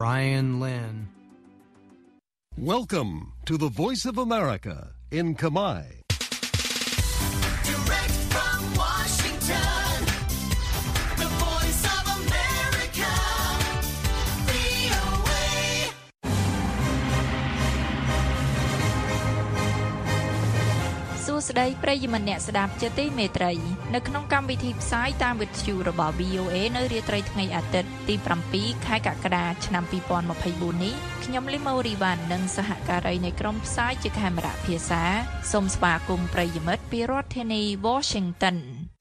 Brian Lynn. Welcome to the Voice of America in Khmer. Direct from Washington, the Voice of America, VOA. សួស្តីប្រិយមិត្តអ្នកស្ដាប់ជាទីមេត្រីនៅក្នុងកម្មវិធីផ្សាយតាមវិទ្យុរបស់ VOA នៅរាត្រីថ្ងៃអាទិត្យទី7ខែកក្កដាឆ្នាំ2024នេះខ្ញុំលីម៉ូរីវ៉ាន់និងសហការីនៃក្រុមផ្សាយជាកាមេរ៉ាភាសាសូមស្វាគមន៍ប្រិយមិត្តពីរដ្ឋធានី Washington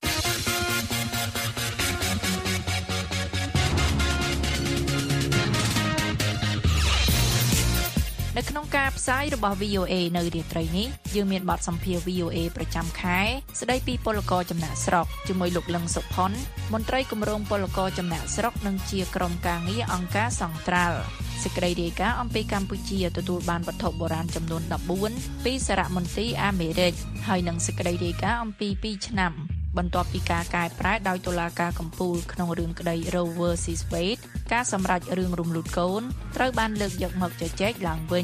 នៅក្នុងការផ្សាយរបស់ VOA នៅរាត្រីនេះយើងមានបទសម្ភាសន៍ VOA ប្រចាំខែស្ដីពីពលករចំណាក់ស្រុកជាមួយលោកលឹងសុផុនមន្ត្រីគម្រោងពលករចំណាក់ស្រុកនិងជាក្រុមការងារអង្គការសង្ត្រាល់សេចក្តីរាយការណ៍អំពីកម្ពុជាទទួលបានវត្ថុបុរាណចំនួន14ពីសារមន្ទីរអាមេរិកហើយនិងសេចក្តីរាយការណ៍អំពី2ឆ្នាំបន្ទាប់ពីការកែប្រែដោយតុលាការកំពូលក្នុងរឿងក្តី Roe vs Wade ការសម្រេចរឿងរំលូតកូនត្រូវបានលើកយកមកជជែកឡើងវិញ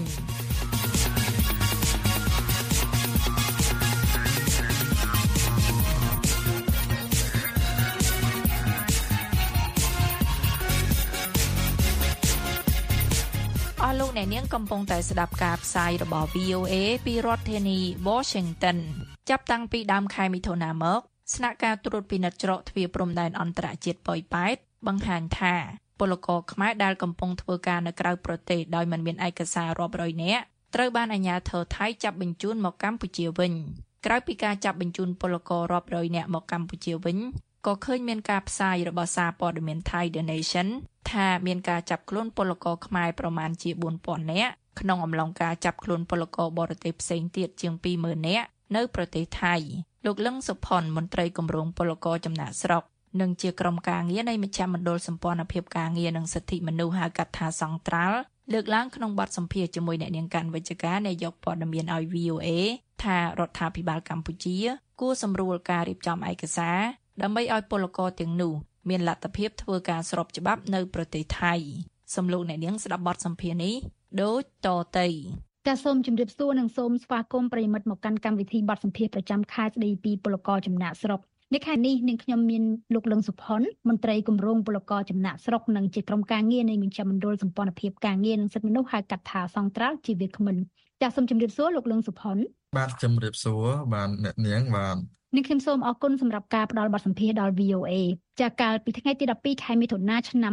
អស់លោកអ្នកនាងកំពុងតែស្ដាប់ការផ្សាយរបស់ VOA ពីរដ្ឋធានី Washington ចាប់តាំងពីដើមខែមិថុនាមកស្នាក់ការត្រួតពិនិត្យច្រកទ្វារព្រំដែនអន្តរជាតិប៉ោយប៉ែតបង្ហាញថាពលករខ្មែរដែលកំពុងធ្វើការនៅក្រៅប្រទេសដោយមិនមានឯកសាររាប់រយនាក់ត្រូវបានអាជ្ញាធរថៃចាប់បញ្ជូនមកកម្ពុជាវិញក្រៅពីការចាប់បញ្ជូនពលកររាប់រយនាក់មកកម្ពុជាវិញក៏ឃើញមានការផ្សាយរបស់សារព័ត៌មានថៃ The Nation ថាមានការចាប់ខ្លួនពលករខ្មែរប្រមាណជា 4,000 នាក់ក្នុងអំឡុងការចាប់ខ្លួនពលករបរទេសផ្សេងទៀតជាង 20,000 នាក់នៅប្រទេសថៃលោកលឹងសុផុនមន្ត្រីគម្រោងពលករចំណាក់ស្រុកនិងជាក្រុមការងារនៃមជ្ឈមណ្ឌលសម្ព័ន្ធភាពការងារនិងសិទ្ធិមនុស្សហៅកាត់ថាសង្ត្រាល់លើកឡើងក្នុងបទសម្ភាសន៍ជាមួយអ្នកនាងកាន់វិជ្ជការនាយកព័ត៌មានឲ្យ VOA ថារដ្ឋាភិបាលកម្ពុជាគួរសម្រួលការរៀបចំឯកសារដើម្បីឲ្យពលករទាំងនោះមានលទ្ធភាពធ្វើការស្របច្បាប់នៅប្រទេសថៃសូមលោកអ្នកនាងស្ដាប់បទសម្ភាសន៍នេះដូចតទៅចាសសូមជម្រាបសួរនិងសូមស្វាគមន៍ប្រិយមិត្តមកកាន់កម្មវិធីបទសម្ភាសន៍ប្រចាំខែស្ដីពីពលករចំណាក់ស្រុកនៅខែនេះនាងខ្ញុំមានលោកលឹងសុផុនមន្ត្រីគម្រោងពលករចំណាក់ស្រុកនិងជាក្រុមការងារនៃមជ្ឈមណ្ឌលសម្ព័ន្ធភាពការងារនិងសិទ្ធិមនុស្សហៅកាត់ថាសង្ត្រាល់ជាវាគ្មិនចាសសូមជម្រាបសួរលោកលឹងសុផុនបាទជម្រាបសួរបាទអ្នកនាងបាទនាងខ្ញុំសូមអរគុណសម្រាប់ការផ្ដល់បទសម្ភាសន៍ដល់ VOA ចាកាលពីថ្ងៃទី12ខែមិថុនាឆ្នាំ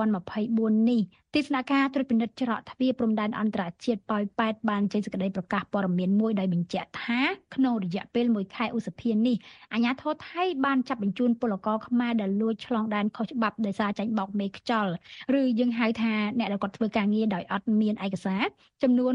2024នេះទីស្នាក់ការត្រួតពិនិត្យច្រកទ្វារព្រំដែនអន្តរជាតិប៉ោយប៉ែតបានចេញសេចក្តីប្រកាសព័ត៌មានមួយដោយបញ្ជាក់ថាក្នុងរយៈពេល1ខែឧសភានេះអាជ្ញាធរថៃបានចាប់បញ្ជូនពលករខ្មែរដែលលួចឆ្លងដែនខុសច្បាប់ដោយសារចាញ់បោកមេខ្យល់ឬយើងហៅថាអ្នកដែលគាត់ធ្វើការងារដោយអត់មានឯកសារចំនួន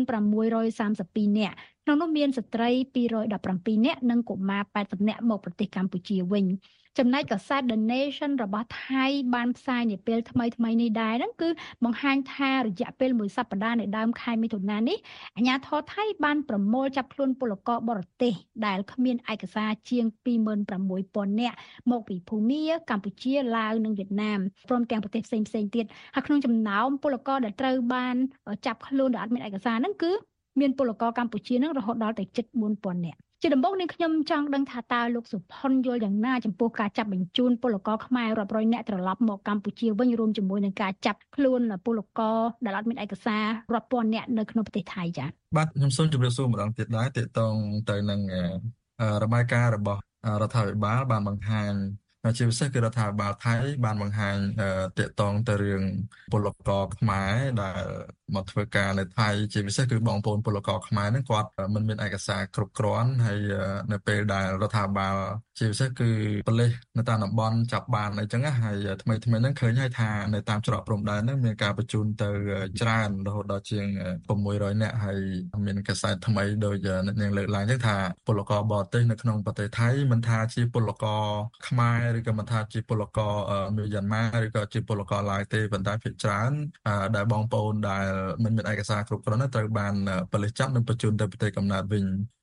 632នាក់ក្នុងនោះមានស្ត្រី217នាក់និងកុមារ80នាក់មកប្រទេសកម្ពុជាវិញចំណែកកាសែត The Nation របស់ថៃបានផ្សាយនាពេលថ្មីនេះដែរហ្នឹងគឺបង្ហាញថារយៈពេល1សប្តាហ៍នៅដើមខែមិថុនានេះអាជ្ញាធរថៃបានប្រមូលចាប់ខ្លួនពលករបរទេសដែលគ្មានឯកសារជាង 26,000 នាក់មកពីភូមាកម្ពុជាឡាវនិងវៀតណាមព្រមទាំងប្រទេសផ្សេងទៀតហើយក្នុងចំណោមពលករដែលត្រូវបានចាប់ខ្លួនដែលអត់មានឯកសារហ្នឹងគឺមានពលករកម្ពុជានឹងរហូតដល់ទៅជិត 4,000 នាក់ជាដំបូងនេះខ្ញុំចង់ដឹងថាតើលោកសុផុនយល់យ៉ាងណាចំពោះការចាប់បញ្ជូនពលករខ្មែររាប់រយនាក់ត្រឡប់មកកម្ពុជាវិញរួមជាមួយនឹងការចាប់ខ្លួនពលករដែលអត់មានឯកសាររាប់ពាន់នាក់នៅក្នុងប្រទេសថៃចា៎បាទខ្ញុំសូមជម្រាបសួរម្ដងទៀតដែរទាក់ទងទៅនឹងរបាយការណ៍របស់រដ្ឋាភិបាលបានបង្ហាញជាពិសេសគឺរដ្ឋាភិបាលថៃបានបង្ហាញទាក់ទងទៅរឿងពលករខ្មែរដែលមកធ្វើការនៅថៃជាពិសេសគឺបងប្អូនពលករខ្មែរហ្នឹងគាត់មិនមានឯកសារគ្រប់គ្រាន់ហើយនៅពេលដែលរដ្ឋាភិបាលជាពិសេសគឺប៉ូលីសនៅតាមតំបន់ចាប់បានអីចឹងហើយថ្មីហ្នឹងឃើញហើយថានៅតាមច្រកព្រំដែនហ្នឹងមានការបញ្ជូនទៅច្រើនរហូតដល់ជាង600នាក់ហើយមានកាសែតថ្មីដោយអ្នកនាងលើកឡើងចឹងថាពលករបរទេសនៅក្នុងប្រទេសថៃមិនថាជាពលករខ្មែរឬក៏មិនថាជាពលករមីយ៉ាន់ម៉ាឬក៏ជាពលករឡាយទេប៉ុន្តែភាគច្រើនដែលបងប្អូនដែលមិនមានឯកសារគ្រប់គ្រាន់ត្រូវបានប៉ូលីសចាប់និងបញ្ជូនទៅប្រទេសកំណើតវិញ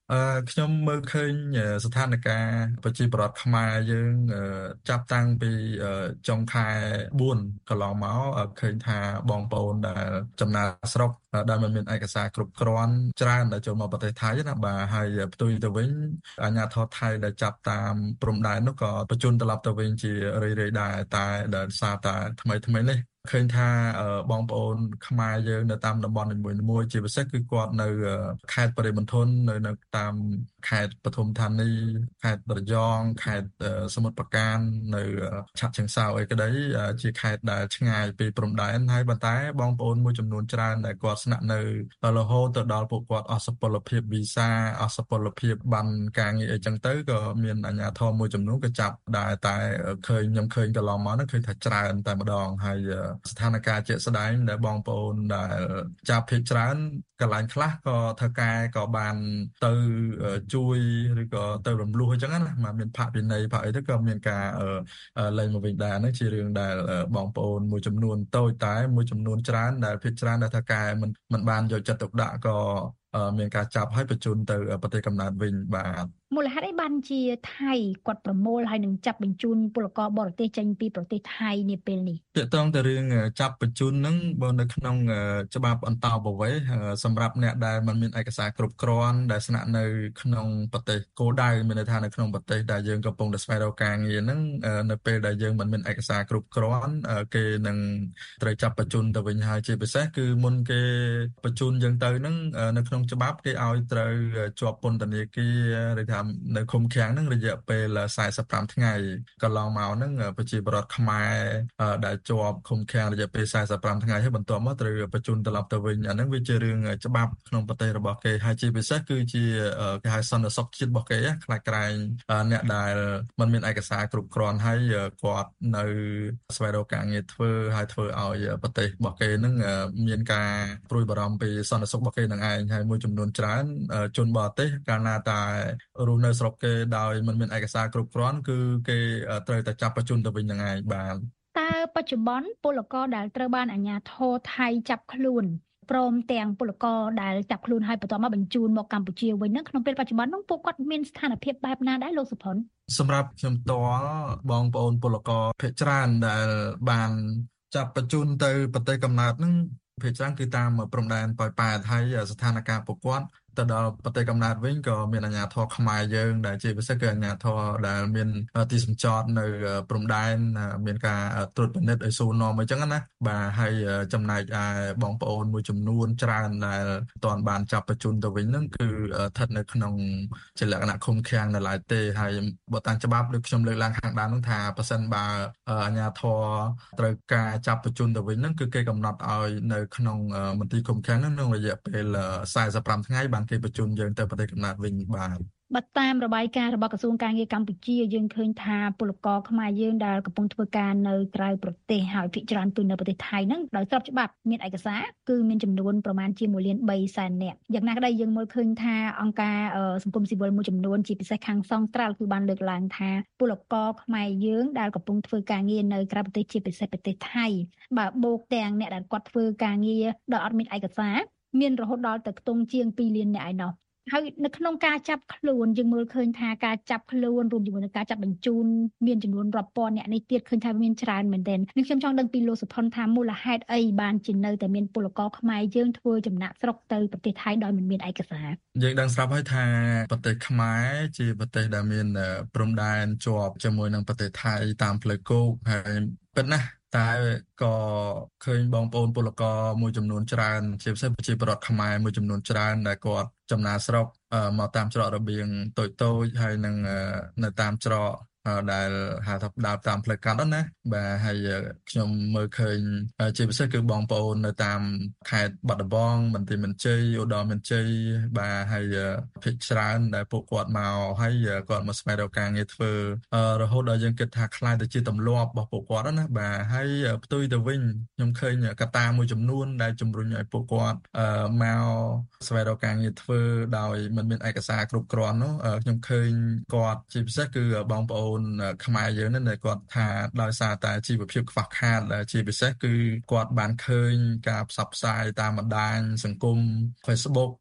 ខ្ញុំមើលឃើញស្ថានភាពប្រជាពលរដ្ឋខ្មែរយើងចាប់តាំងពីចុងខែ4កន្លងមកឃើញថាបងប្អូនដែលចំណាកស្រុកដែលមិនមានឯកសារគ្រប់គ្រាន់ច្រើនដែលចូលមកប្រទេសថៃណាបាទហើយផ្ទុយទៅវិញអាជ្ញាធរថៃដែលចាប់តាមព្រំដែននោះក៏បញ្ជូនត្រឡប់ទៅវិញជារឿយៗដែរតែដោយសារតែថ្មីនេះឃើញថាបងប្អូនខ្មែរយើងនៅតាមតំបន់នីមួយៗជាពិសេសគឺគាត់នៅខេត្តបរិមណฑលនៅតាមខេត្តបឋមធានីខេត្តប្រយ៉ងខេត្តសមុទ្រប្រាកាននៅឆៈឆឹងសៅអីក្តីជាខេត្តដែលឆ្ងាយពីព្រំដែនហើយប៉ុន្តែបងប្អូនមួយចំនួនច្រើនដែលគាត់ស្នាក់នៅរហូតទៅដល់ពួកគាត់អស់សុពលភាពវីសាអស់សុពលភាពបានការងារអីចឹងទៅក៏មានអាជ្ញាធរមួយចំនួនក៏ចាប់ដែរតែខ្ញុំឃើញកន្លងមកហ្នឹងឃើញថាច្រើនតែម្ដងហើយស្ថានភាពជាក់ស្ដែងដែលបងប្អូនដែលចាប់ភាគច្រើនកន្លែងខ្លះក៏ថៅកែក៏បានទៅជួយឬក៏ទៅរំលោះអញ្ចឹងណាមកមានផាកពិន័យផាកអីទៅក៏មានការលែងមកវិញដែរហ្នឹងជារឿងដែលបងប្អូនមួយចំនួនតូចតែមួយចំនួនច្រើនដែលភាគច្រើនដែលថៅកែមិនបានយកចិត្តទុកដាក់ក៏មានការចាប់ឲ្យបញ្ជូនទៅប្រទេសកំណើតវិញបាទមូលហេតុអីបានជាថៃគាត់ប្រមូលហើយនឹងចាប់បញ្ជូនពលករបរទេសចេញពីប្រទេសថៃនាពេលនេះទាក់ទងទៅរឿងចាប់បញ្ជូនហ្នឹងបើនៅក្នុងច្បាប់អន្តោប្រវេសន៍សម្រាប់អ្នកដែលមិនមានឯកសារគ្រប់គ្រាន់ដែលស្នាក់នៅក្នុងប្រទេសគោលដៅមានន័យថានៅក្នុងប្រទេសដែលយើងកំពុងតែស្វែងរកការងារហ្នឹងនៅពេលដែលយើងមិនមានឯកសារគ្រប់គ្រាន់គេនឹងត្រូវចាប់បញ្ជូនទៅវិញហើយជាពិសេសគឺមុនគេបញ្ជូនយើងទៅហ្នឹងនៅក្នុងច្បាប់គេឲ្យត្រូវជាប់ពន្ធនាគារឬថានៅឃុំឃាំងហ្នឹងរយៈពេល45ថ្ងៃកន្លងមកហ្នឹងប្រជាពលរដ្ឋខ្មែរដែលជាប់ឃុំឃាំងរយៈពេល45ថ្ងៃហើយបន្ទាប់មកត្រូវបញ្ជូនត្រឡប់ទៅវិញអាហ្នឹងវាជារឿងច្បាប់ក្នុងប្រទេសរបស់គេហើយជាពិសេសគឺជាគេហៅសន្តិសុខជាតិរបស់គេខ្លាចក្រែងអ្នកដែលមិនមានឯកសារគ្រប់គ្រាន់ហើយគាត់នៅស្វែងរកការងារធ្វើហើយធ្វើឲ្យប្រទេសរបស់គេហ្នឹងមានការព្រួយបារម្ភពីសន្តិសុខរបស់គេនឹងឯងហើយមួយចំនួនច្រើនជនបរទេសកាលណាតែរស់នៅស្រុកគេដោយមិនមានឯកសារគ្រប់គ្រាន់គឺគេត្រូវតែចាប់បញ្ជូនទៅវិញនឹងឯងបាទតើបច្ចុប្បន្នពលករដែលត្រូវបានអាជ្ញាធរថៃចាប់ខ្លួនព្រមទាំងពលករដែលចាប់ខ្លួនហើយបន្តមកបញ្ជូនមកកម្ពុជាវិញហ្នឹងក្នុងពេលបច្ចុប្បន្នហ្នឹងពួកគាត់មានស្ថានភាពបែបណាដែរលោកសុផុនសម្រាប់ខ្ញុំផ្ទាល់បងប្អូនពលករភាគច្រើនដែលបានចាប់បញ្ជូនទៅប្រទេសកំណើតហ្នឹងភាគច្រើនគឺតាមព្រំដែនប៉ោយប៉ែតហើយស្ថានភាពពួកគាត់ទៅដល់ប្រទេសកំណើតវិញក៏មានអាជ្ញាធរខ្មែរយើងដែលជាពិសេសគឺអាជ្ញាធរដែលមានទីសង្ចតនៅព្រំដែនមានការត្រួតពិនិត្យឲ្យសួរនាំអីចឹងណាបាទហើយចំណែកឯបងប្អូនមួយចំនួនច្រើនដែលមិនទាន់បានចាប់បញ្ជូនទៅវិញហ្នឹងគឺស្ថិតនៅក្នុងជាលក្ខណៈឃុំឃាំងនៅឡើយទេហើយបើតាមច្បាប់ដូចខ្ញុំលើកឡើងខាងដើមហ្នឹងថាប៉ះសិនបើអាជ្ញាធរត្រូវការចាប់បញ្ជូនទៅវិញហ្នឹងគឺគេកំណត់ឲ្យនៅក្នុងមន្ទីរឃុំឃាំងហ្នឹងក្នុងរយៈពេល45ថ្ងៃបានគេបញ្ជូនយើងទៅប្រទេសកំណើតវិញបាទបើតាមរបាយការណ៍របស់ក្រសួងការងារកម្ពុជាយើងឃើញថាពលករខ្មែរយើងដែលកំពុងធ្វើការនៅក្រៅប្រទេសហើយភាគច្រើនគឺនៅប្រទេសថៃហ្នឹងដោយស្របច្បាប់មានឯកសារគឺមានចំនួនប្រមាណជា1.3 លាននាក់យ៉ាងណាក្តីយើងមើលឃើញថាអង្គការសង្គមស៊ីវិលមួយចំនួនជាពិសេសខាងសង្ត្រាល់គឺបានលើកឡើងថាពលករខ្មែរយើងដែលកំពុងធ្វើការងារនៅក្រៅប្រទេសជាពិសេសប្រទេសថៃបើបូកទាំងអ្នកដែលគាត់ធ្វើការងារដោយអត់មានឯកសារមានរហូតដល់ទៅខ្ទង់ជាង2 លាននាក់ឯណោះហើយនៅក្នុងការចាប់ខ្លួនយើងមើលឃើញថាការចាប់ខ្លួនរួមជាមួយនឹងការចាប់បញ្ជូនមានចំនួនរាប់ពាន់អ្នកនេះទៀតឃើញថាមានច្រើនមែនទែននេះខ្ញុំចង់ដឹងពីលោកសុផុនថាមូលហេតុអីបានជានៅតែមានពលករខ្មែរយើងធ្វើចំណាកស្រុកទៅប្រទេសថៃដោយមិនមានឯកសារយើងដឹងស្រាប់ហើយថាប្រទេសខ្មែរជាប្រទេសដែលមានព្រំដែនជាប់ជាមួយនឹងប្រទេសថៃតាមផ្លូវគោកហើយពិតណាស់តែក៏ឃើញបងប្អូនពលករមួយចំនួនច្រើនជាពិសេសប្រជាពលរដ្ឋខ្មែរមួយចំនួនច្រើនដែលគាត់ចំណាកស្រុកមកតាមច្រករបៀងតូចៗហើយនឹងនៅតាមច្រកដែលហៅថាដើរតាមផ្លូវកាត់ណាបាទហើយខ្ញុំមើលឃើញជាពិសេសគឺបងប្អូននៅតាមខេត្តបាត់ដំបងបន្ទាយមានជ័យឧត្តរមានជ័យបាទហើយភាគច្រើនដែលពួកគាត់មកហើយគាត់មកស្វែងរកការងារធ្វើរហូតដល់យើងគិតថាខ្លាយទៅជាទម្លាប់របស់ពួកគាត់ណាបាទហើយផ្ទុយទៅវិញខ្ញុំឃើញកត្តាមួយចំនួនដែលជំរុញឲ្យពួកគាត់មកស្វែងរកការងារធ្វើដោយមិនមានឯកសារគ្រប់គ្រាន់នោះខ្ញុំឃើញគាត់ជាពិសេសគឺបងប្អូនខ្មែរយើងនេះគាត់ថាដោយសារតែជីវភាពខ្វះខាតជាពិសេសគឺគាត់បានឃើញការផ្សព្វផ្សាយតាមបណ្ដាញសង្គម Facebook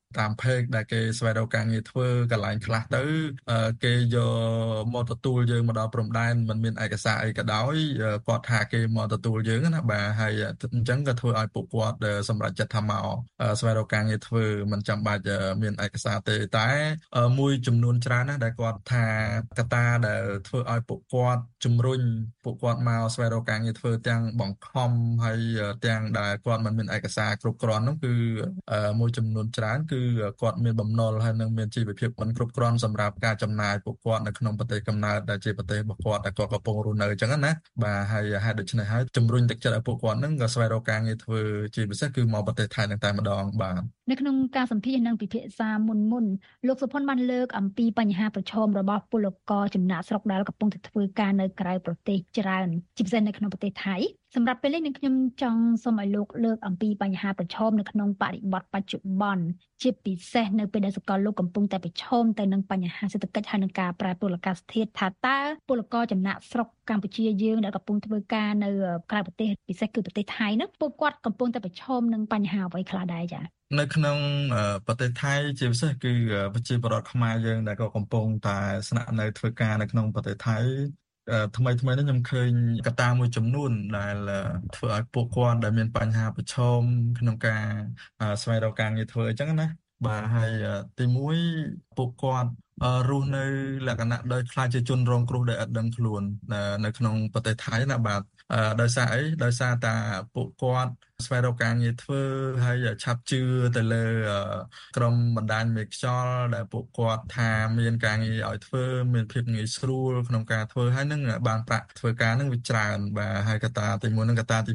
តាមเพจដែលគេស្វែងរកការងារធ្វើកន្លែងខ្លះទៅគេយកមកទទួលយើងមកដល់ព្រំដែនមិនមានឯកសារអីក៏ដោយគាត់ថាគេមកទទួលយើងណាបាទហើយអញ្ចឹងក៏ធ្វើឲ្យពួកគាត់សម្រេចចិត្តថាមកស្វែងរកការងារធ្វើមិនចាំបាច់មានឯកសារទេតែមួយចំនួនច្រើនណាស់ដែលគាត់ថាកត្តាដែលធ្វើឲ្យពួកគាត់ជំរុញពួកគាត់មកស្វែងរកការងារធ្វើទាំងបង្ខំហើយទាំងដែលគាត់មិនមានឯកសារគ្រប់គ្រាន់នោះគឺមួយចំនួនច្រើនគឺគាត់មានបំណុលហើយនឹងមានជីវភាពមិនគ្រប់គ្រាន់សម្រាប់ការចំណាយពួកគាត់នៅក្នុងប្រទេសកំណើតដែលជាប្រទេសរបស់គាត់ដែលគាត់កំពុងរស់នៅអញ្ចឹងណាបាទហើយហេតុដូច្នេះហើយជំរុញទឹកចិត្តឲ្យពួកគាត់នឹងក៏ស្វែងរកការងារធ្វើជាពិសេសគឺមកប្រទេសថៃនឹងតែម្ដងបាទនៅក្នុងការសម្ភាសន៍និងពិភាក្សាមុនលោកសុផុនបានលើកអំពីបញ្ហាប្រឈមរបស់ពលករចំណាក់ស្រុកដែលកំពុងតែធ្វើការនៅក្រៅប្រទេសច្រើនជាពិសេសនៅក្នុងប្រទេសថៃសម្រាប់ពេលនេះនឹងខ្ញុំចង់សូមឲ្យលោកលើកអំពីបញ្ហាប្រឈមនៅក្នុងបរិបទបច្ចុប្បន្នជាពិសេសនៅពេលដែលសកលលោកកំពុងតែប្រឈមទៅនឹងបញ្ហាសេដ្ឋកិច្ចហើយនឹងការប្រែប្រួលអាកាសធាតុថាតើពលករចំណាក់ស្រុកកម្ពុជាយើងដែលកំពុងធ្វើការនៅក្រៅប្រទេសពិសេសគឺប្រទេសថៃនោះពួកគាត់កំពុងតែប្រឈមនឹងបញ្ហាអ្វីខ្លះដែរចា៎នៅក្នុងប្រទេសថៃជាពិសេសគឺប្រជាពលរដ្ឋខ្មែរយើងដែលក៏កំពុងតែស្នាក់នៅធ្វើការនៅក្នុងប្រទេសថៃថ្មីនេះខ្ញុំឃើញកត្តាមួយចំនួនដែលធ្វើឲ្យពួកគាត់ដែលមានបញ្ហាប្រឈមក្នុងការស្វែងរកការងារធ្វើអញ្ចឹងណាបាទហើយទី1ពួកគាត់រស់នៅលក្ខណៈដោយខ្លាចជាជនរងគ្រោះដែលអត់ដឹងខ្លួននៅក្នុងប្រទេសថៃណាបាទដោយសារអីដោយសារតែពួកគាត់ស្វែងរកការងារធ្វើហើយឆាប់ជឿទៅលើក្រុមបណ្ដាញមេខ្យល់ដែលពួកគាត់ថាមានការងារឲ្យធ្វើមានភាពងាយស្រួលក្នុងការធ្វើហើយនឹងបានប្រាក់ធ្វើការនឹងវាច្រើនបាទហើយកត្តាទី1និងកត្តាទី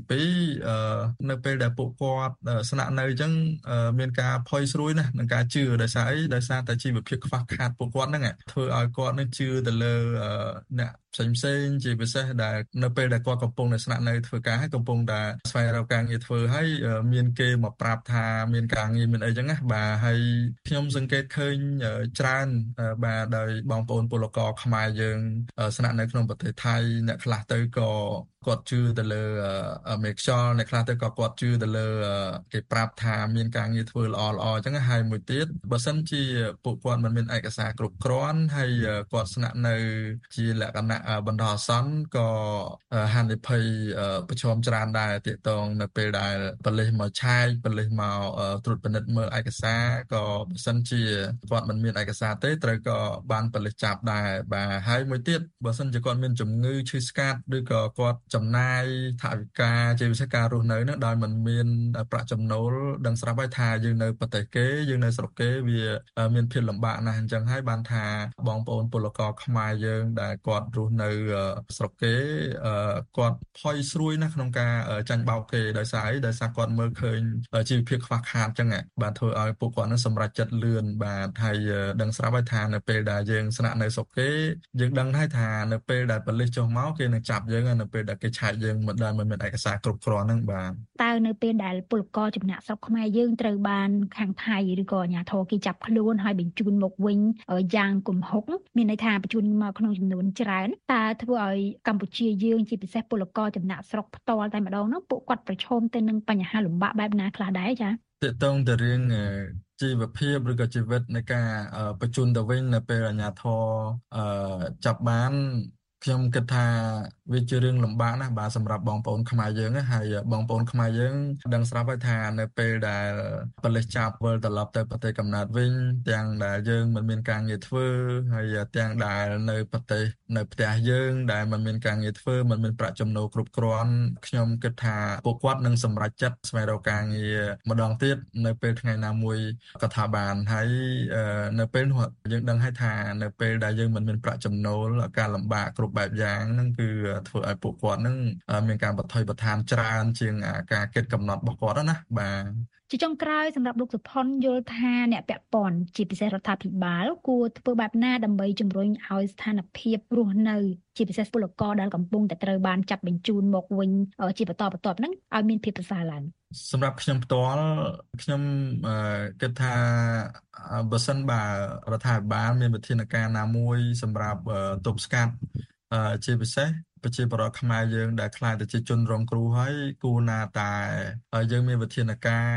2នៅពេលដែលពួកគាត់ស្នាក់នៅអញ្ចឹងមានការផុយស្រួយណាស់នឹងការជឿដោយសារអីដោយសារតែជីវភាពខ្វះខាតពួកគាត់ហ្នឹងធ្វើឲ្យគាត់នឹងជឿទៅលើអ្នកផ្សេងជាពិសេសដែលនៅពេលដែលគាត់កំពុងតែស្នាក់នៅធ្វើការហើយកំពុងតែស្វែងរកការងារធ្វើហើយមានគេមកប្រាប់ថាមានការងារមានអីចឹងណាបាទហើយខ្ញុំសង្កេតឃើញច្រើនបាទដោយបងប្អូនពលករខ្មែរយើងស្នាក់នៅក្នុងប្រទេសថៃអ្នកខ្លះទៅក៏គាត់ជឿទៅលើមេខ្យល់អ្នកខ្លះទៅក៏គាត់ជឿទៅលើគេប្រាប់ថាមានការងារធ្វើល្អអញ្ចឹងហើយមួយទៀតបើសិនជាពួកគាត់មិនមានឯកសារគ្រប់គ្រាន់ហើយគាត់ស្នាក់នៅជាលក្ខណៈបណ្ដោះអាសន្នក៏ហានិភ័យប្រឈមច្រើនដែរទាក់ទងនៅពេលដែលប៉ូលីសមកឆែកប៉ូលីសមកត្រួតពិនិត្យមើលឯកសារក៏បើសិនជាគាត់មិនមានឯកសារទេត្រូវក៏បានប៉ូលីសចាប់ដែរបាទហើយមួយទៀតបើសិនជាគាត់មានជំងឺឈឺស្កាត់ឬក៏គាត់ចំណាយថវិកាជាពិសេសការរស់នៅនោះដោយមិនមានប្រាក់ចំណូលដឹងស្រាប់ហើយថាយើងនៅប្រទេសគេយើងនៅស្រុកគេវាមានភាពលំបាកណាស់អញ្ចឹងហើយបានថាបងប្អូនពលករខ្មែរយើងដែលគាត់រស់នៅស្រុកគេគាត់ផុយស្រួយណាស់ក្នុងការចាញ់បោកគេដោយសារអីដោយសារគាត់មើលឃើញជីវភាពខ្វះខាតអញ្ចឹងបាទធ្វើឲ្យពួកគាត់នឹងសម្រេចចិត្តលឿនបាទហើយដឹងស្រាប់ហើយថានៅពេលដែលយើងស្នាក់នៅស្រុកគេយើងដឹងហើយថានៅពេលដែលប៉ូលីសចុះមកគេនឹងចាប់យើងនៅពេលដែលគេឆែកយើងមិនដែលមិនមានឯកសារគ្រប់គ្រាន់ហ្នឹងបាទតើនៅពេលដែលពលករចំណាក់ស្រុកខ្មែរយើងត្រូវបានខាងថៃឬក៏អាជ្ញាធរគេចាប់ខ្លួនហើយបញ្ជូនមកវិញយ៉ាងគំហុកមានន័យថាបញ្ជូនមកក្នុងចំនួនច្រើនតើធ្វើឲ្យកម្ពុជាយើងជាពិសេសពលករចំណាក់ស្រុកផ្ទាល់តែម្ដងនោះពួកគាត់ប្រឈមទៅនឹងបញ្ហាលំបាកបែបណាខ្លះដែរចា៎ទាក់ទងទៅរឿងជីវភាពឬក៏ជីវិតនៃការបញ្ជូនទៅវិញនៅពេលអាជ្ញាធរចាប់បានខ្ញុំគិតថាវាជារឿងលំបាកណាស់បាទសម្រាប់បងប្អូនខ្មែរយើងហើយបងប្អូនខ្មែរយើងដឹងស្រាប់ហើយថានៅពេលដែលប៉ូលីសចាប់វិលត្រឡប់ទៅប្រទេសកំណើតវិញទាំងដែលយើងមិនមានការងារធ្វើហើយទាំងដែលនៅប្រទេសនៅផ្ទះយើងដែលមិនមានការងារធ្វើមិនមានប្រាក់ចំណូលគ្រប់គ្រាន់ខ្ញុំគិតថាពួកគាត់នឹងសម្រេចចិត្តស្វែងរកការងារម្ដងទៀតនៅពេលថ្ងៃណាមួយក៏ថាបានហើយនៅពេលនោះយើងដឹងហើយថានៅពេលដែលយើងមិនមានប្រាក់ចំណូលការលំបាកគ្រប់បែបយ៉ាងហ្នឹងគឺធ្វើឲ្យពួកគាត់ហ្នឹងមានការបន្ថយបន្ថែមច្រើនជាងការគិតកំណត់របស់គាត់ណាបាទជាចុងក្រោយសម្រាប់លោកសុផុនយល់ថាអ្នកពាក់ព័ន្ធជាពិសេសរដ្ឋាភិបាលគួរធ្វើបែបណាដើម្បីជំរុញឲ្យស្ថានភាពរស់នៅជាពិសេសពលករដែលកំពុងតែត្រូវបានចាប់បញ្ជូនមកវិញជាបន្តបន្ទាប់ហ្នឹងឲ្យមានភាពប្រសើរឡើងសម្រាប់ខ្ញុំផ្ទាល់ខ្ញុំគិតថាបើសិនបើរដ្ឋាភិបាលមានវិធានការណាមួយសម្រាប់ទប់ស្កាត់ជាពិសេសប្រជាពលរដ្ឋខ្មែរយើងដែលខ្លាចទៅជាជនរងគ្រោះហើយគួរណាតែយើងមានវិធានការ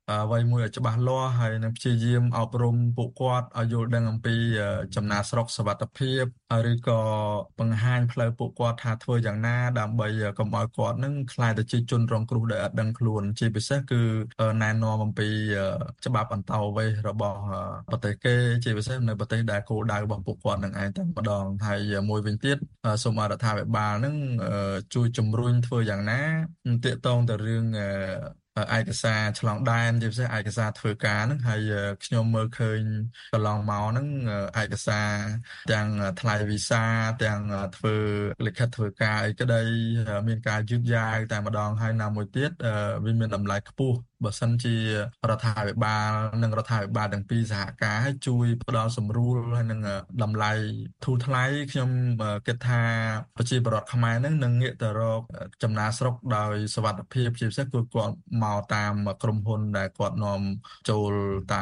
អ្វីមួយឲ្យច្បាស់លាស់ហើយនឹងព្យាយាមអប់រំពួកគាត់ឲ្យយល់ដឹងអំពីចំណាកស្រុកសុវត្ថិភាពឬក៏បង្ហាញផ្លូវពួកគាត់ថាធ្វើយ៉ាងណាដើម្បីកុំឲ្យគាត់នឹងខ្លាយទៅជាជនរងគ្រោះដែលអត់ដឹងខ្លួនជាពិសេសគឺណែនាំអំពីច្បាប់អន្តោប្រវេសន៍របស់ប្រទេសគេជាពិសេសនៅប្រទេសដែលគោលដៅរបស់ពួកគាត់នឹងឯងតែម្ដងហើយមួយវិញទៀតសូមរដ្ឋាភិបាលនឹងជួយជំរុញធ្វើយ៉ាងណាទាក់ទងទៅរឿងឯកសារឆ្លងដែនជាពិសេសឯកសារធ្វើការហ្នឹងហើយខ្ញុំមើលឃើញកន្លងមកហ្នឹងឯកសារទាំងថ្លៃវីសាទាំងធ្វើលិខិតធ្វើការអីក្តីមានការយឺតយ៉ាវតែម្ដងហើយណាមួយទៀតវាមានតម្លៃខ្ពស់បើសិនជារដ្ឋាភិបាលនិងរដ្ឋាភិបាលទាំងពីរសហការឲ្យជួយផ្ដល់សម្រួលហើយនឹងតម្លៃធូរថ្លៃខ្ញុំគិតថាប្រជាពលរដ្ឋខ្មែរនឹងងាកទៅរកចំណាកស្រុកដោយសុវត្ថិភាពជាពិសេសគឺគាត់មកតាមក្រុមហ៊ុនដែលគាត់នាំចូលតាម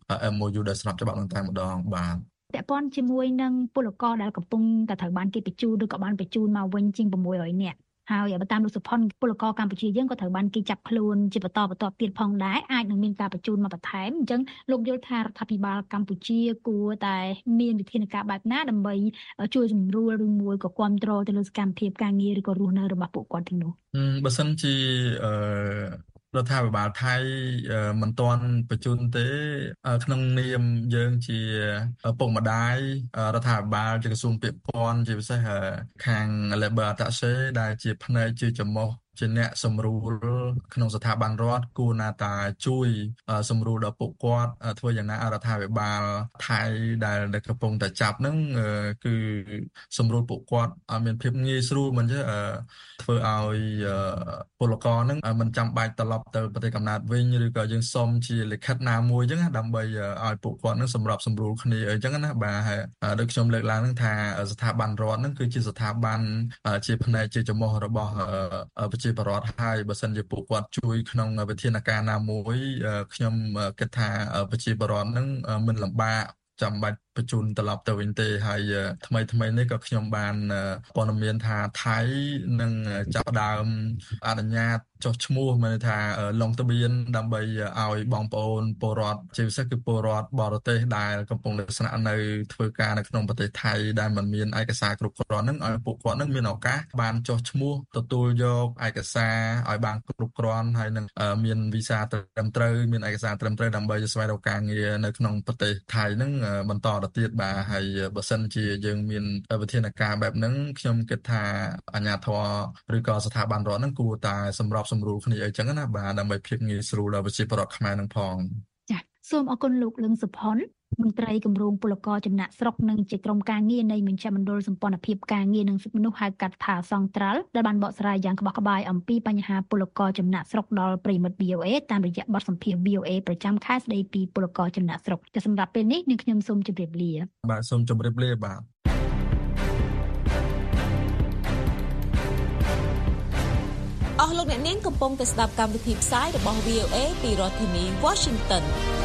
MOU ដែលស្របច្បាប់នឹងតែម្ដងបាទពាក់ព័ន្ធជាមួយនឹងពលករដែលកំពុងតែត្រូវបានគេបញ្ជូនឬក៏បានបញ្ជូនមកវិញជាង600នាក់ហើយបើតាមលោកសុផុនពលករកម្ពុជាយើងក៏ត្រូវបានគេចាប់ខ្លួនជាបន្តទៀតផងដែរអាចនឹងមានការបញ្ជូនមកបន្ថែមអញ្ចឹងលោកយល់ថារដ្ឋាភិបាលកម្ពុជាគួរតែមានវិធានការបែបណាដើម្បីជួយសម្រួលឬមួយក៏គ្រប់គ្រងទៅលើសកម្មភាពការងារឬក៏រស់នៅរបស់ពួកគាត់ទាំងនោះបើសិនជារដ្ឋាភិបាលថៃមិនទាន់បញ្ជូនទេក្នុងនាមយើងជាពុកម្ដាយរដ្ឋាភិបាលជាក្រសួងពាក់ព័ន្ធជាពិសេសខាង Labor Attaché ដែលជាផ្នែកជាចំមុះជាអ្នកសម្រួលក្នុងស្ថាប័នរដ្ឋគួរណាតាជួយសម្រួលដល់ពួកគាត់ធ្វើយ៉ាងណារដ្ឋាភិបាលថៃដែលកំពុងតែចាប់ហ្នឹងគឺសម្រួលពួកគាត់ឲ្យមានភាពងាយស្រួលមិនទេធ្វើឲ្យពលករហ្នឹងមិនចាំបាច់ត្រឡប់ទៅប្រទេសកំណើតវិញឬក៏យើងសុំជាលិខិតណាមួយអញ្ចឹងដើម្បីឲ្យពួកគាត់ហ្នឹងសម្របសម្រួលគ្នាអញ្ចឹងណាបាទដូចខ្ញុំលើកឡើងហ្នឹងថាស្ថាប័នរដ្ឋហ្នឹងគឺជាស្ថាប័នជាផ្នែកជាចំមុះរបស់ប្រជាពលរដ្ឋហើយបើសិនជាពួកគាត់ជួយក្នុងវិធានការណាមួយខ្ញុំគិតថាប្រជាពលរដ្ឋនឹងមិនលំបាកចាំបាច់បញ្ជូនត្រឡប់ទៅវិញទេហើយថ្មីនេះក៏ខ្ញុំបានព័ត៌មានថាថៃនឹងចាប់ផ្ដើមអនុញ្ញាតចុះឈ្មោះមានថាលងទ្វារដើម្បីឲ្យបងប្អូនពលរដ្ឋជាពិសេសគឺពលរដ្ឋបរទេសដែលកំពុងស្នាក់នៅធ្វើការនៅក្នុងប្រទេសថៃដែលមិនមានឯកសារគ្រប់គ្រាន់នឹងឲ្យពួកគាត់នឹងមានឱកាសបានចុះឈ្មោះទទួលយកឯកសារឲ្យបានគ្រប់គ្រាន់ហើយនឹងមានវីសាត្រឹមត្រូវមានឯកសារត្រឹមត្រូវដើម្បីស្វែងរកការងារនៅក្នុងប្រទេសថៃនឹងបន្តទៅទៀតបាទហើយបើសិនជាយើងមានវិធានការបែបហ្នឹងខ្ញុំគិតថាអាជ្ញាធរឬក៏ស្ថាប័នរដ្ឋហ្នឹងគួរតែសម្របសម្រួលគ្នាអីចឹងណាបាទដើម្បីភាពងាយស្រួលដល់ប្រជាពលរដ្ឋខ្មែរនឹងផងចា៎សូមអរគុណលោកលឹងសុផុនមន្ត្រីគម្រោងពលករចំណាក់ស្រុកនិងជាក្រុមការងារនៃមជ្ឈមណ្ឌលសម្ព័ន្ធភាពការងារនិងសិទ្ធិមនុស្សហៅកាត់ថាសង្ត្រាល់ដែលបានបកស្រាយយ៉ាងក្បោះក្បាយអំពីបញ្ហាពលករចំណាក់ស្រុកដល់ប្រិមិត្ត VOA តាមរយៈបទសម្ភាសន៍ VOA ប្រចាំខែស្ដីពីពលករចំណាក់ស្រុកតែសម្រាប់ពេលនេះនាងខ្ញុំសូមជម្រាបលាបាទសូមជម្រាបលាបាទអស់លោកអ្នកនាងកំពុងតែស្ដាប់កម្មវិធីផ្សាយរបស់ VOA ពីរដ្ឋធានី Washington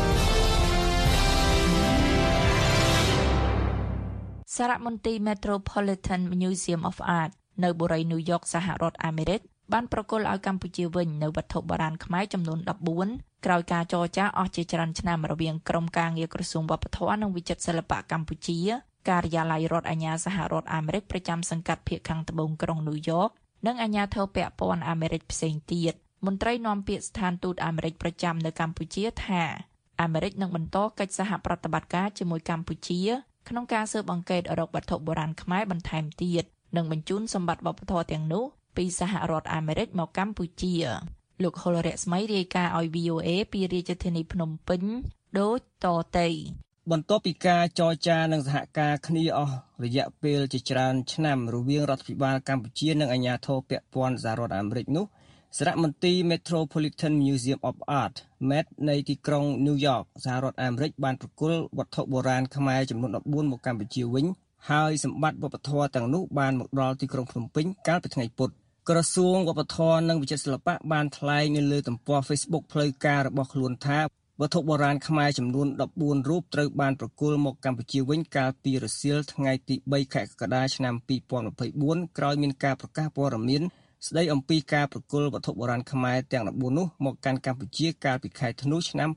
សារមន្ទីរ Metropolitan Museum of Art នៅបុរីញូវយ៉កសហរដ្ឋអាមេរិកបានប្រគល់ឲ្យកម្ពុជាវិញនៅវត្ថុបុរាណខ្មែរចំនួន14ក្រោយការចរចាអស់ជាច្រើនឆ្នាំរវាងក្រុមការងារក្រសួងវប្បធម៌និងវិចិត្រសិល្បៈកម្ពុជាការិយាល័យរដ្ឋអាជ្ញាសហរដ្ឋអាមេរិកប្រចាំសង្កាត់ភាគខាងត្បូងក្រុងញូវយ៉កនិងអាជ្ញាធរពាក់ព័ន្ធអាមេរិកផ្សេងទៀតមន្ត្រីនាំពាក្យស្ថានទូតអាមេរិកប្រចាំនៅកម្ពុជាថាអាមេរិកនឹងបន្តកិច្ចសហប្រតិបត្តិការជាមួយកម្ពុជាក្នុងការស៊ើបអង្កេតរកវត្ថុបុរាណខ្មែរបន្ថែមទៀតនិងបញ្ជូនសម្បត្តិវប្បធម៌ទាំងនោះពីសហរដ្ឋអាមេរិកមកកម្ពុជាលោកហុលរស្មីរាយការណ៍ឲ្យ VOA ពីរាជធានីភ្នំពេញដូចតទៅបន្ទាប់ពីការចរចានិងសហការគ្នាអស់រយៈពេលជាច្រើនឆ្នាំរវាងរដ្ឋាភិបាលកម្ពុជានិងអាជ្ញាធរពាក់ព័ន្ធសហរដ្ឋអាមេរិកនោះសារមន្ទីរ Metropolitan Museum of Art MET នៃទីក្រុង New York សហរដ្ឋអាមេរិកបានប្រគល់វត្ថុបុរាណខ្មែរចំនួន14មកកម្ពុជាវិញហើយសម្បត្តិវប្បធម៌ទាំងនោះបានមកដល់ទីក្រុងភ្នំពេញកាលពីថ្ងៃពុធក្រសួងវប្បធម៌និងវិចិត្រសិល្បៈបានថ្លែងនៅលើទំព័រ Facebook ផ្លូវការរបស់ខ្លួនថាវត្ថុបុរាណខ្មែរចំនួន14រូបត្រូវបានប្រគល់មកកម្ពុជាវិញកាលពីរសៀលថ្ងៃទី3ខែកក្កដាឆ្នាំ2024ក្រោយមានការប្រកាសព័ត៌មានស្ដីអំពីការប្រគល់វត្ថុបុរាណខ្មែរទាំង14នោះមកកាន់កម្ពុជាកាលពីខែធ្នូឆ្នាំ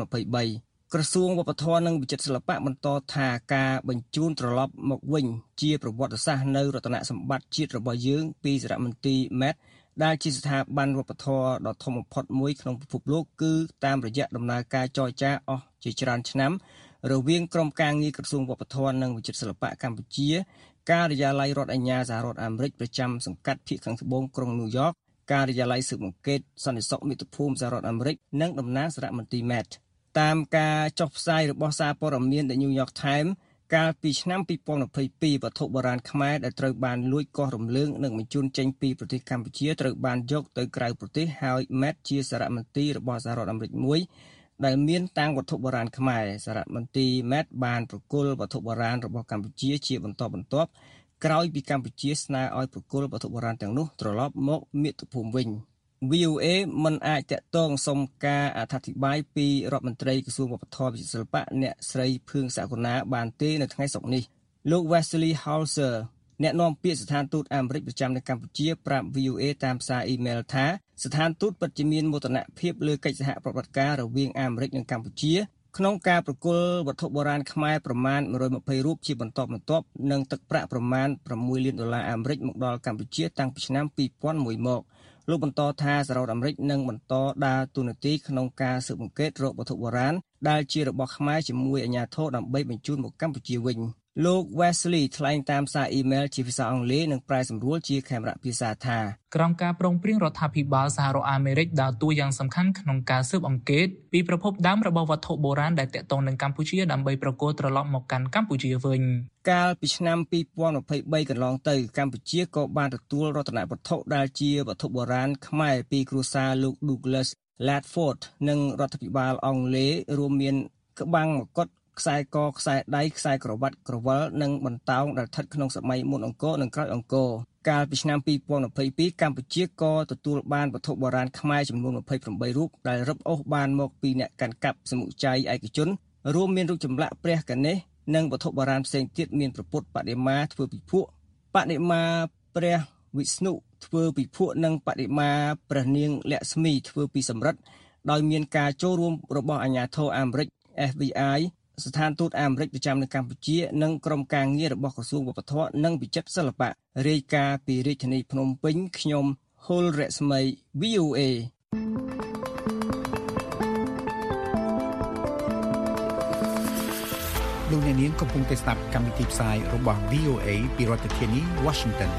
2023ក្រសួងវប្បធម៌និងវិចិត្រសិល្បៈបន្តថាការបញ្ជូនត្រឡប់មកវិញជាប្រវត្តិសាស្ត្រនៅរតនសម្បត្តិជាតិរបស់យើងពីសារមន្ទីរ MET ដែលជាស្ថាប័នវប្បធម៌ដ៏ធំបំផុតមួយក្នុងពិភពលោកគឺតាមរយៈដំណើរការចរចាអស់ជាច្រើនឆ្នាំរវាងក្រុមការងារក្រសួងវប្បធម៌និងវិចិត្រសិល្បៈកម្ពុជាការិយាល័យរដ្ឋអាជ្ញាសហរដ្ឋអាមេរិកប្រចាំសង្កាត់ភាគខាងត្បូងក្រុងញូវយ៉កការិយាល័យស៊ើបអង្កេតសន្តិសុខមាតុភូមិសហរដ្ឋអាមេរិកនិងតំណាងសារមន្ទីរ MET តាមការចុះផ្សាយរបស់សារព័ត៌មាន The New York Times កាលពីឆ្នាំ2022វត្ថុបុរាណខ្មែរដែលត្រូវបានលួចកោះរំលើងនិងបញ្ជូនចេញពីប្រទេសកម្ពុជាត្រូវបានយកទៅក្រៅប្រទេសហើយ MET ជាសារមន្ទីររបស់សហរដ្ឋអាមេរិកមួយដែលមានតាំងវត្ថុបុរាណខ្មែរសារមន្ទីរ MET បានប្រគល់វត្ថុបុរាណរបស់កម្ពុជាជាបន្តបន្ទាប់ក្រោយពីកម្ពុជាស្នើឲ្យប្រគល់វត្ថុបុរាណទាំងនោះត្រឡប់មកមាតុភូមិវិញ VOA មិនអាចតាក់ទងសុំការអធិប្បាយពីរដ្ឋមន្ត្រីក្រសួងវប្បធម៌វិចិត្រសិល្បៈអ្នកស្រីភឿងសកុណាបានទេនៅថ្ងៃសុក្រនេះលោក Wesley Halser អ្នកនាំពាក្យស្ថានទូតអាមេរិកប្រចាំនៅកម្ពុជាប្រាប់ VOA តាមសារអ៊ីមែលថាស្ថានទូតពិតជាមានមោទនភាពលើកិច្ចសហប្រតិបត្តិការរវាងអាមេរិកនិងកម្ពុជាក្នុងការប្រគល់វត្ថុបុរាណខ្មែរប្រមាណ120រូបជាបន្តបន្ទាប់និងទឹកប្រាក់ប្រមាណ$6 លានអាមេរិកមកដល់កម្ពុជាតាំងពីឆ្នាំ2001មកលោកបន្តថាសហរដ្ឋអាមេរិកនឹងបន្តដើរតួនាទីក្នុងការស៊ើបអង្កេតរកវត្ថុបុរាណដែលជារបស់ខ្មែរជាមួយអាជ្ញាធរដើម្បីបញ្ជូនមកកម្ពុជាវិញលោក Wesley ថ្លែងតាមសារអ៊ីមែលជាភាសាអង់គ្លេសនិងប្រែសម្រួលជាខេមរៈភាសាថាក្រោមការព្រមព្រៀងរដ្ឋាភិបាលសហរដ្ឋអាមេរិកដើរតួយ៉ាងសំខាន់ក្នុងការស៊ើបអង្កេតពីប្រភពដើមរបស់វត្ថុបុរាណដែលទាក់ទងនឹងកម្ពុជាដើម្បីប្រគល់ត្រឡប់មកកាន់កម្ពុជាវិញកាលពីឆ្នាំ2023កន្លងទៅកម្ពុជាក៏បានទទួលរតនវត្ថុដែលជាវត្ថុបុរាណខ្មែរពីគ្រួសារលោក Douglas Ladford និងរដ្ឋាភិបាលអង់គ្លេសរួមមានក្បាំងមកុដខ្សែកខ្សែដៃខ្សែក្រវ៉ាត់ក្រវិលនិងបន្តោងដែលស្ថិតក្នុងសម័យមុនអង្គរនិងក្រោយអង្គរកាលពីឆ្នាំ2022កម្ពុជាក៏ទទួលបានវត្ថុបុរាណខ្មែរចំនួន28រូបដែលរឹបអូសបានមកពីអ្នកកាន់កាប់សមុជ័យឯកជនរួមមានរូបចម្លាក់ព្រះកណេសនិងវត្ថុបុរាណផ្សេងទៀតមានព្រះពុទ្ធបដិមាធ្វើពីភក់បដិមាព្រះវិស្ណុធ្វើពីភក់និងបដិមាព្រះនាងលក្ស្មីធ្វើពីសំរិទ្ធដោយមានការចូលរួមរបស់អាជ្ញាធរអាមេរិក FBI ស្ថានទូតអាមេរិកប្រចាំនៅកម្ពុជានិងក្រុមការងាររបស់ក្រសួងវប្បធម៌និងវិចិត្រសិល្បៈរាយការណ៍ពីរាជធានីភ្នំពេញខ្ញុំហុលរស្មី VOA លោកអ្នកនាងកំពុងតែស្ដាប់កម្មវិធីផ្សាយរបស់ VOA ពីរដ្ឋធានី Washington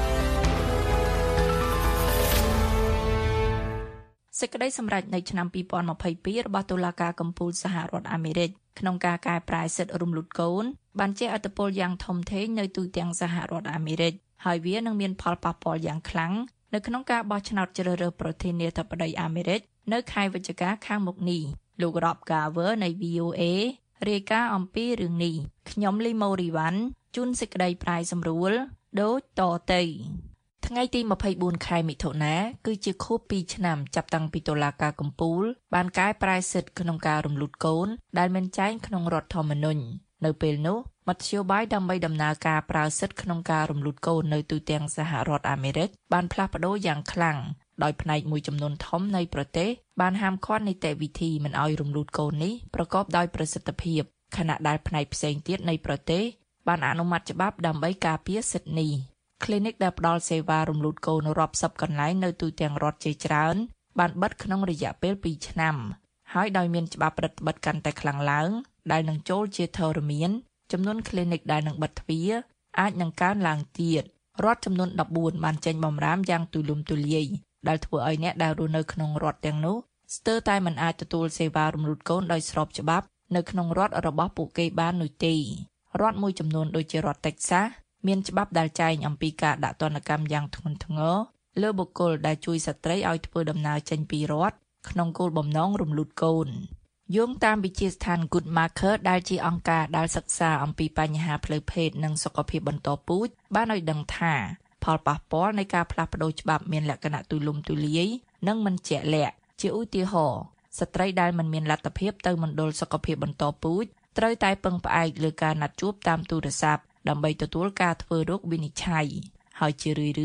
សេចក្តីសម្រេចនៅឆ្នាំ2022របស់តុលាការកំពូលសហរដ្ឋអាមេរិកក្នុងការកែប្រែសិទ្ធិរំលូតកូនបានជះឥទ្ធិពលយ៉ាងធំធេងនៅទូទាំងសហរដ្ឋអាមេរិកហើយវានឹងមានផលប៉ះពាល់យ៉ាងខ្លាំងនៅក្នុងការបោះឆ្នោតជ្រើសរើសប្រធានាធិបតីអាមេរិកនៅខែវិច្ឆិកាខាងមុខនេះលោក Rob Garver នៃ VOA រាយការណ៍អំពីរឿងនេះខ្ញុំលីម៉ូរីវ៉ាន់ជូនសេចក្តីប្រាយសម្រួលដូចតទៅថ្ងៃទី24ខែមិថុនាគឺជាខួប2ឆ្នាំចាប់តាំងពីតុលាការកំពូលបានកែប្រែសិទ្ធិក្នុងការរំលូតកូនដែលមានចែងក្នុងរដ្ឋធម្មនុញ្ញនៅពេលនោះមធ្យោបាយដើម្បីដំណើរការប្រើសិទ្ធិក្នុងការរំលូតកូននៅទូទាំងសហរដ្ឋអាមេរិកបានផ្លាស់ប្ដូរយ៉ាងខ្លាំងដោយផ្នែកមួយចំនួនធំនៃប្រទេសបានហាមឃាត់នីតិវិធីមិនឲ្យរំលូតកូននេះប្រកបដោយប្រសិទ្ធភាពខណៈដែលផ្នែកផ្សេងទៀតនៃប្រទេសបានអនុម័តច្បាប់ដើម្បីការពារសិទ្ធិនេះClinic ដែលផ្ដល់សេវារំលូតកូនរាប់សិបកន្លែងនៅទូទាំងរដ្ឋជាច្រើនបានបិទក្នុងរយៈពេល2ឆ្នាំហើយដោយមានច្បាប់រដ្ឋបិទកាន់តែខ្លាំងឡើងដែលនឹងចូលជាធរមានចំនួន Clinic ដែលនឹងបិទទ្វារអាចនឹងកើនឡើងទៀតរដ្ឋចំនួន14បានចេញបម្រាមយ៉ាងទូលំទូលាយដែលធ្វើឲ្យអ្នកដែលរស់នៅក្នុងរដ្ឋទាំងនោះស្ទើរតែមិនអាចទទួលសេវារំលូតកូនដោយស្របច្បាប់នៅក្នុងរដ្ឋរបស់ពួកគេបាននោះទេរដ្ឋមួយចំនួនដូចជារដ្ឋ Texasមានច្បាប់ដែលចែងអំពីការដាក់ទណ្ឌកម្មយ៉ាងធ្ងន់ធ្ងរលើបុគ្គលដែលជួយស្ត្រីឲ្យធ្វើដំណើរចេញពីរដ្ឋក្នុងគោលបំណងរំលូតកូនយោងតាមវិទ្យាស្ថាន Good Marker ដែលជាអង្គការដែលសិក្សាអំពីបញ្ហាផ្លូវភេទនិងសុខភាពបន្តពូជបានឲ្យដឹងថាផលប៉ះពាល់នៃការផ្លាស់ប្ដូរច្បាប់មានលក្ខណៈទូលំទូលាយនិងមិនជាក់លាក់ជាឧទាហរណ៍ស្ត្រីដែលមិនមានលទ្ធភាពទៅមណ្ឌលសុខភាពបន្តពូជត្រូវតែពឹងផ្អែកលើការណាត់ជួបតាមទូរស័ព្ទដើម្បីទទួលការធ្វើរោគវិនិច្ឆ័យហើយជារឿយៗ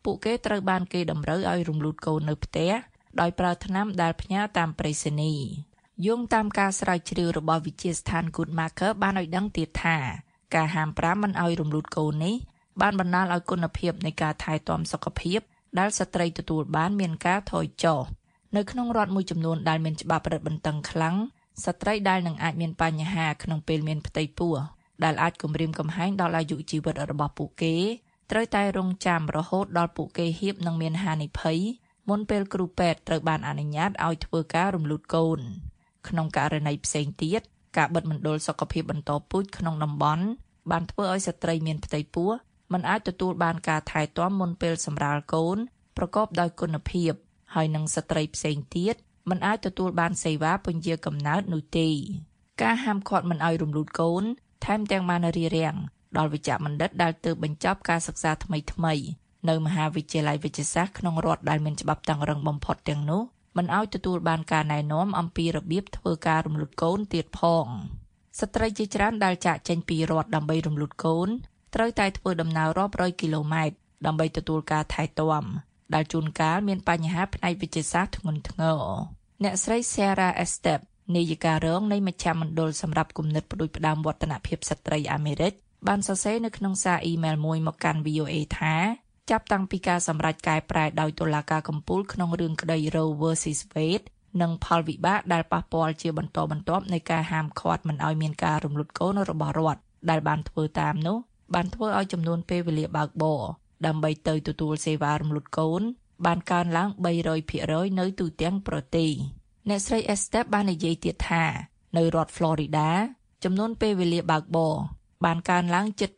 ពួកគេត្រូវបានគេតម្រូវឲ្យរំលូតកូននៅផ្ទះដោយប្រើថ្នាំដែលផ្ញើតាមប្រៃសណីយ៍យោងតាមការស្រាវជ្រាវរបស់វិទ្យាស្ថាន Guttmacher បានឲ្យដឹងទៀតថាការហាម5មិនឲ្យរំលូតកូននេះបានបណ្ដាលឲ្យគុណភាពនៃការថែទាំសុខភាពដែលស្ត្រីទទួលបានមានការថយចុះនៅក្នុងរដ្ឋមួយចំនួនដែលមានច្បាប់រឹតបន្តឹងខ្លាំងស្ត្រីដែលនឹងអាចមានបញ្ហាក្នុងពេលមានផ្ទៃពោះដែលអាចគំរាមកំហែងដល់អាយុជីវិតរបស់ពួកគេត្រូវតែរងចាំរហូតដល់ពួកគេហៀបនឹងមានហានិភ័យមុនពេលគ្រូពេទ្យត្រូវបានអនុញ្ញាតឲ្យធ្វើការរំលូតកូនក្នុងករណីផ្សេងទៀតការបិទមណ្ឌលសុខភាពបន្តពូជក្នុងតំបន់បានធ្វើឲ្យស្ត្រីមានផ្ទៃពោះមិនអាចទទួលបានការថែទាំមុនពេលសម្រាលកូនប្រកបដោយគុណភាពហើយនឹងស្ត្រីផ្សេងទៀតមិនអាចទទួលបានសេវាពន្យាកំណើតនោះទេការហាមឃាត់មិនឲ្យរំលូតកូនថែមទាំងបានរារាំងដល់វិជ្ជបណ្ឌិតដែលទើបបញ្ចប់ការសិក្សាថ្មីៗនៅមហាវិទ្យាល័យវិទ្យាសាស្ត្រក្នុងរដ្ឋដែលមានច្បាប់តឹងរ៉ឹងបំផុតទាំងនោះមិនឲ្យទទួលបានការណែនាំអំពីរបៀបធ្វើការរំលូតកូនទៀតផងស្ត្រីជាច្រើនដែលចាកចេញពីរដ្ឋដើម្បីរំលូតកូនត្រូវតែធ្វើដំណើររាប់រយគីឡូម៉ែត្រដើម្បីទទួលការថែទាំដែលជួនកាលមានបញ្ហាផ្នែកវិទ្យាសាស្ត្រធ្ងន់ធ្ងរអ្នកស្រី Sarah Estep នាយិការងនៃមជ្ឈមណ្ឌលសម្រាប់គំនិតផ្ដួចផ្ដើមវឌ្ឍនភាពស្ត្រីអាមេរិកបានសរសេរនៅក្នុងសារអ៊ីមែលមួយមកកាន់ VOA ថាចាប់តាំងពីការសម្រេចកែប្រែដោយតុលាការកំពូលក្នុងរឿងក្តី Roe vs Wade និងផលវិបាកដែលប៉ះពាល់ជាបន្តបន្ទាប់នៃការហាមឃាត់មិនឲ្យមានការរំលូតកូនរបស់រដ្ឋដែលបានធ្វើតាមនោះបានធ្វើឲ្យចំនួនពេលវេលាបើកបរដើម្បីទៅទទួលសេវារំលូតកូនបានកើនឡើង 300% នៅទូទាំងប្រទេសអ្នកស្រី Estep បាននិយាយទៀតថានៅរដ្ឋ Florida ចំនួនពេលវេលាបើកបរបានកើនឡើងជិត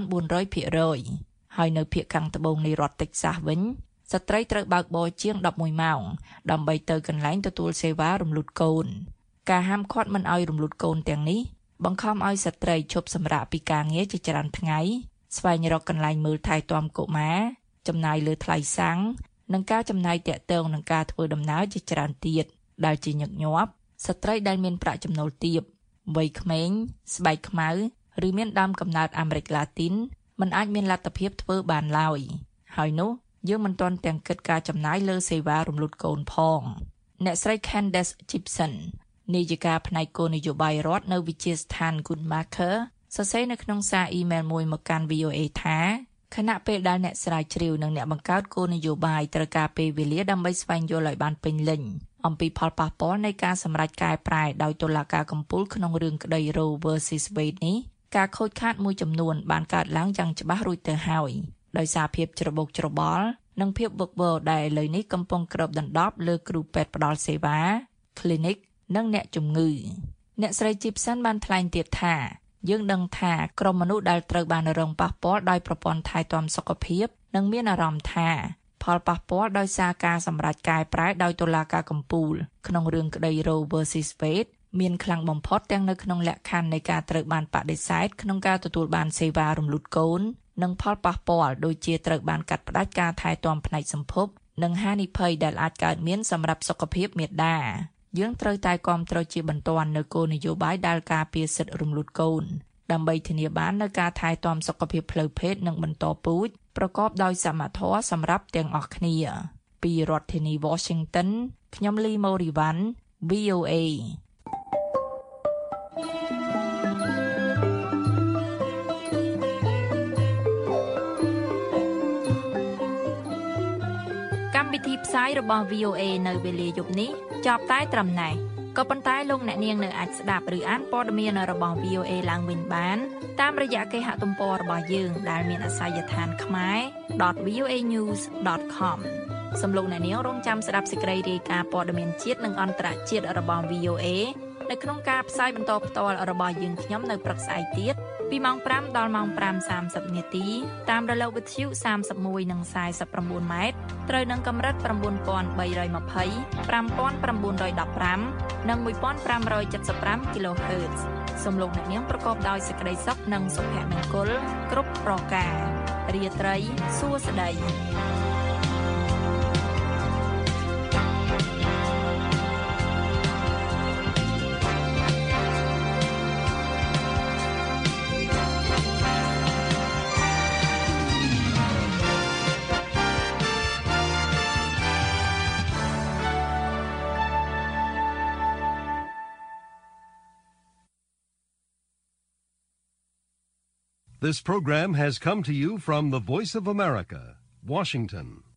2,400% ហើយនៅភាគខាងត្បូងនៃរដ្ឋ Texas វិញស្ត្រីត្រូវបើកបរជាង11ម៉ោងដើម្បីទៅកន្លែងទទួលសេវារំលូតកូនការហាមឃាត់មិនឲ្យរំលូតកូនទាំងនេះបង្ខំឲ្យស្ត្រីឈប់សម្រាកពីការងារជាច្រើនថ្ងៃស្វែងរកកន្លែងមើលថែទាំកុមារចំណាយលើថ្លៃសាំងនិងការចំណាយទាក់ទងនឹងការធ្វើដំណើរជាច្រើនទៀតដែលជាញឹកញាប់ស្ត្រីដែលមានប្រាក់ចំណូលទាបវ័យក្មេងស្បែកខ្មៅឬមានដើមកំណើតអាមេរិកឡាទីនមិនអាចមានលទ្ធភាពធ្វើបានឡើយហើយនោះយើងមិនទាន់ទាំងគិតការចំណាយលើសេវារំលូតកូនផងអ្នកស្រី Candace Gibson នាយិកាផ្នែកគោលនយោបាយរដ្ឋនៅវិទ្យាស្ថាន Guttmacher សរសេរនៅក្នុងសារអ៊ីមែលមួយមកកាន់ VOA ថាខណៈពេលដែលអ្នកស្រាវជ្រាវនិងអ្នកបង្កើតគោលនយោបាយត្រូវការពេលវេលាដើម្បីស្វែងយល់ឲ្យបានពេញលេញអំពីផលប៉ះពាល់នៃការសម្រេចកែប្រែដោយតុលាការកំពូលក្នុងរឿងក្តី Roe vs Wade នេះការខូចខាតមួយចំនួនបានកើតឡើងយ៉ាងច្បាស់រួចទៅហើយដោយសារភាពច្របូកច្របល់និងភាពវឹកវរដែលឥឡូវនេះកំពុងគ្របដណ្ដប់លើគ្រូពេទ្យផ្ដល់សេវា clinic និងអ្នកជំងឺអ្នកស្រី Gibson បានថ្លែងទៀតថាយើងដឹងថាក្រុមមនុស្សដែលត្រូវបានរងប៉ះពាល់ដោយប្រព័ន្ធថែទាំសុខភាពនឹងមានអារម្មណ៍ថាផលប៉ះពាល់ដោយសារការសម្រេចកែប្រែដោយតុលាការកំពូលក្នុងរឿងក្តី Roe vs Wade មានខ្លាំងបំផុតទាំងនៅក្នុងលក្ខខណ្ឌនៃការត្រូវបានបដិសេធក្នុងការទទួលបានសេវារំលូតកូននិងផលប៉ះពាល់ដូចជាត្រូវបានកាត់ផ្តាច់ការថែទាំផ្នែកសម្ភពនិងហានិភ័យដែលអាចកើតមានសម្រាប់សុខភាពមាតាយើងត្រូវតែគាំទ្រជាបន្ទាន់នូវគោលនយោបាយដែលការពារសិទ្ធិរំលូតកូនដើម្បីធានាបាននូវការថែទាំសុខភាពផ្លូវភេទនិងបន្តពូជប្រកបដោយសមធម៌សម្រាប់ទាំងអស់គ្នាពីរដ្ឋធានី Washington ខ្ញុំលីម៉ូរីវ៉ាន់ VOAកម្មវិធីផ្សាយរបស់ VOA នៅវេលាយប់នេះចប់តែត្រឹមណេះក៏ប៉ុន្តែលោកអ្នកនាងនៅអាចស្ដាប់ឬអានព័ត៌មានរបស់ VOA ឡើងវិញបានតាមរយៈគេហទំព័ររបស់យើងដែលមានអាសយដ្ឋានkhmer.voanews.com សូមលោកអ្នកនាងរងចាំស្ដាប់សេចក្តីរាយការណ៍ព័ត៌មានជាតិនិងអន្តរជាតិរបស់ VOA នៅក្នុងការផ្សាយបន្តផ្ទាល់របស់យើងខ្ញុំនៅព្រឹកស្អែកទៀតពីម៉ោង 5 ដល់ម៉ោង 5:30 នាទីតាមរលកវិទ្យុ31និង49ម៉ែត្រត្រូវនឹងកម្រិត 9320 5915 និង 1575 kHz សូមលោកអ្នកនាងប្រកបដោយសេចក្តីសុខនិងសុភមង្គលគ្រប់ប្រការរាត្រីសួស្តី This program has come to you from the Voice of America, Washington.